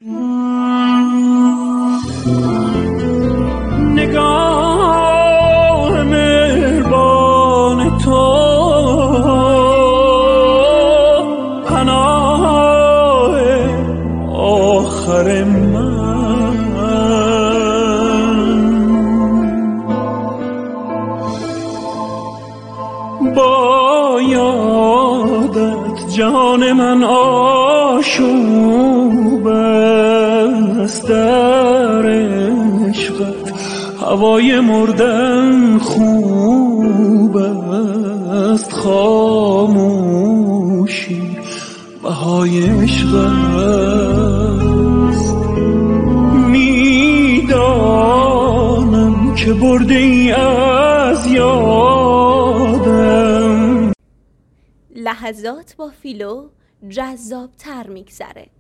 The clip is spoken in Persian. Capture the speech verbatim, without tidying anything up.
نگاه مهربان تو پناه آخر من، با یادت جان من آشوب است، در عشقت هوای مردن خوب است، خاموشی بهای عشق است. میدانم که برده ای از یادم. لحظات با فیلو جذاب تر میگذره.